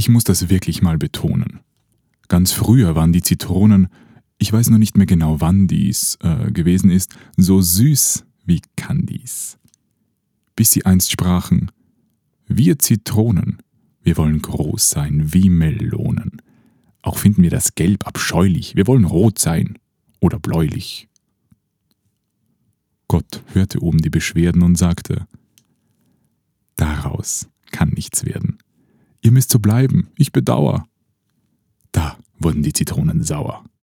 Ich muss das wirklich mal betonen. Ganz früher waren die Zitronen, ich weiß nur nicht mehr genau wann dies gewesen ist, so süß wie Candies. Bis sie einst sprachen: Wir Zitronen, wir wollen groß sein wie Melonen. Auch finden wir das Gelb abscheulich, wir wollen rot sein oder bläulich. Gott hörte oben die Beschwerden und sagte: Daraus kann nichts werden. Ihr müsst so bleiben, ich bedauere. Da wurden die Zitronen sauer.